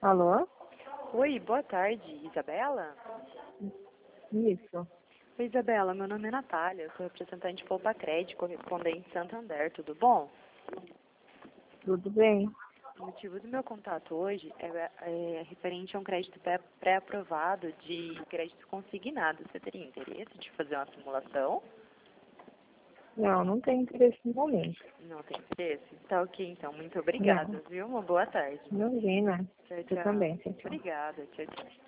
Alô? Oi, boa tarde, Isabela? Isso. Oi, Isabela, meu nome é Natália, eu sou representante de Poupa Crédito, correspondente Santander, tudo bom? Tudo bem? O motivo do meu contato hoje é referente a um crédito pré-aprovado de crédito consignado. Você teria interesse de fazer uma simulação? Não, não tenho interesse no momento. Não tem interesse? Tá ok, então. Muito Não. obrigada, viu? Uma boa tarde. Imagina. Tchau, Você tchau. também, tchau, tchau. Obrigada, tchau, tchau.